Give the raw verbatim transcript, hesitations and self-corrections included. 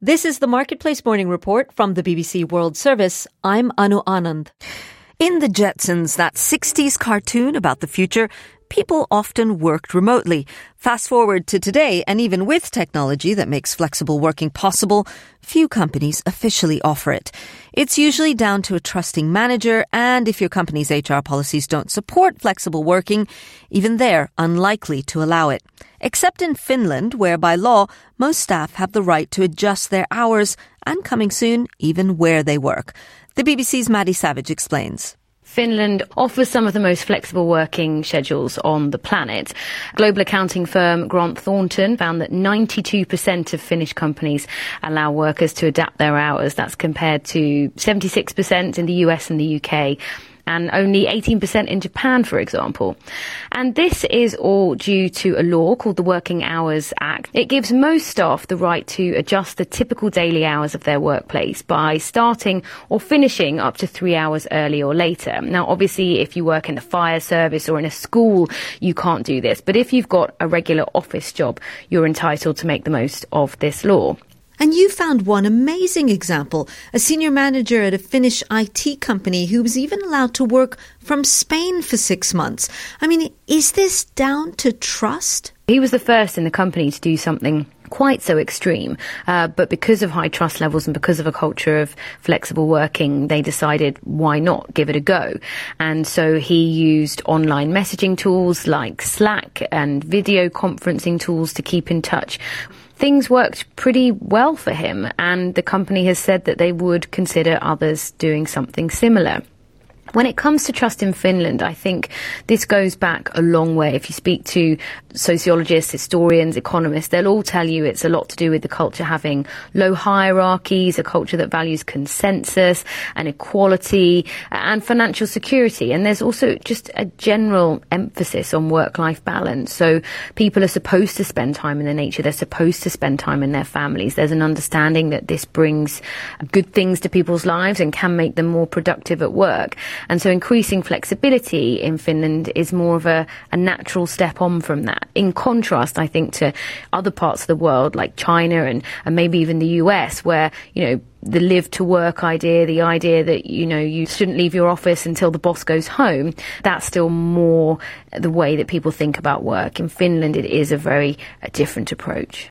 This is the Marketplace Morning Report from the B B C World Service. I'm Anu Anand. In The Jetsons, that sixties cartoon about the future, people often worked remotely. Fast forward to today, and even with technology that makes flexible working possible, few companies officially offer it. It's usually down to a trusting manager, and if your company's H R policies don't support flexible working, even they're unlikely to allow it. Except in Finland, where by law, most staff have the right to adjust their hours, and coming soon, even where they work. The B B C's Maddie Savage explains. Finland offers some of the most flexible working schedules on the planet. Global accounting firm Grant Thornton found that ninety-two percent of Finnish companies allow workers to adapt their hours. That's compared to seventy-six percent in the U S and the U K. And only eighteen percent in Japan, for example. And this is all due to a law called the Working Hours Act. It gives most staff the right to adjust the typical daily hours of their workplace by starting or finishing up to three hours early or later. Now, obviously, if you work in the fire service or in a school, you can't do this. But if you've got a regular office job, you're entitled to make the most of this law. And you found one amazing example, a senior manager at a Finnish I T company who was even allowed to work from Spain for six months. I mean, is this down to trust? He was the first in the company to do something quite so extreme, uh, but because of high trust levels and because of a culture of flexible working, they decided why not give it a go. And so he used online messaging tools like Slack and video conferencing tools to keep in touch. Things worked pretty well for him, and the company has said that they would consider others doing something similar. When it comes to trust in Finland, I think this goes back a long way. If you speak to sociologists, historians, economists, they'll all tell you it's a lot to do with the culture having low hierarchies, a culture that values consensus and equality and financial security. And there's also just a general emphasis on work-life balance. So people are supposed to spend time in their nature. They're supposed to spend time in their families. There's an understanding that this brings good things to people's lives and can make them more productive at work. And so increasing flexibility in Finland is more of a, a natural step on from that. In contrast, I think, to other parts of the world like China and, and maybe even the U S, where, you know, the live to work idea, the idea that, you know, you shouldn't leave your office until the boss goes home, that's still more the way that people think about work. In Finland, it is a very a different approach.